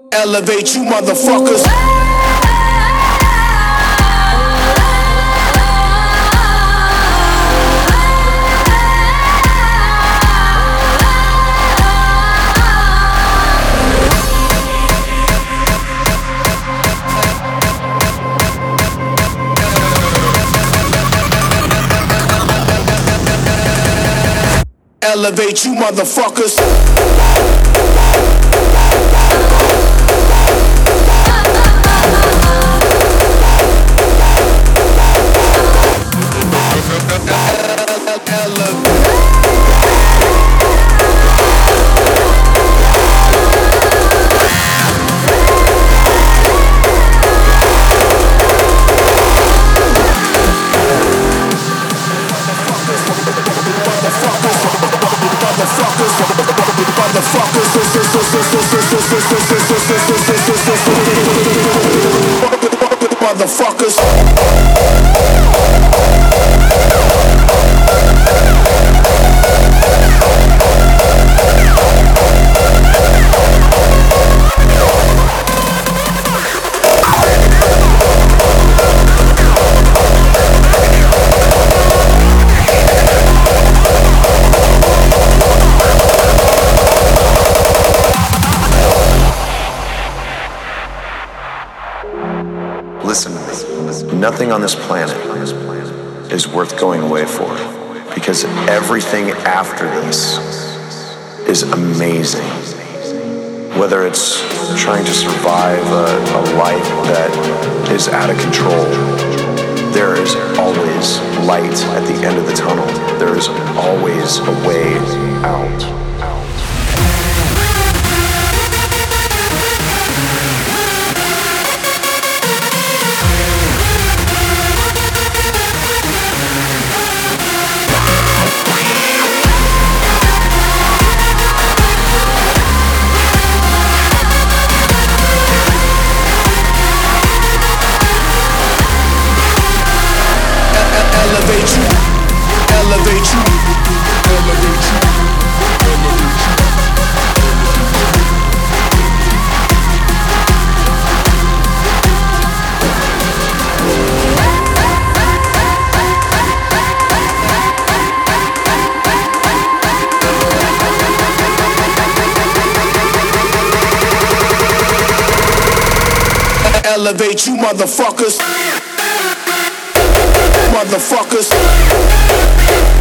Elevate you motherfuckers. Elevate you motherfuckers. Motherfuckers. Listen to me. Nothing on this planet is worth going away for, because everything after this is amazing. Whether it's trying to survive a life that is out of control, there is always light at the end of the tunnel. There is always a way out. Elevate you, elevate you, elevate you, elevate you motherfuckers. Motherfuckers.